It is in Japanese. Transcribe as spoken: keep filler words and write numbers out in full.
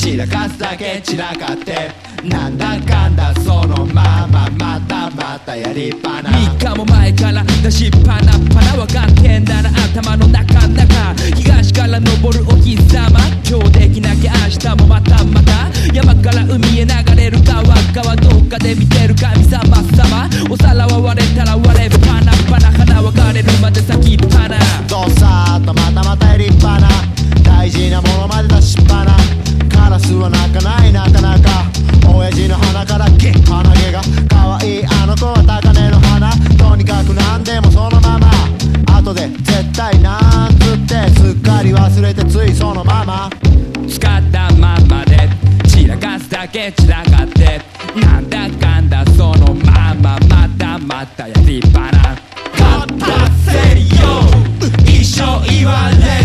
散らかすだけ散らかってなんだかんだそのまままたまたやりっぱな。 みっかも前から出しっぱなっぱな分かってんだな頭の中ん中東から昇るお日様今日できなきゃ明日もまたまた山から海へ流れる川川どっかで見てる神様様お皿は割れたら割れっぱなっぱな花分かれるまで先っぱなどっさーっとまたまたやりっぱな大事なものまで出しっぱなカラスは泣かないなかなか親父の鼻からゲッ鼻毛が可愛いあの子は高嶺の花とにかく何でもそのまま後で絶対なんつってすっかり忘れてついそのまま使ったままで散らかすだけ散らかってなんだかんだそのまままたまたやりっぱな勝ったせよ一生言われ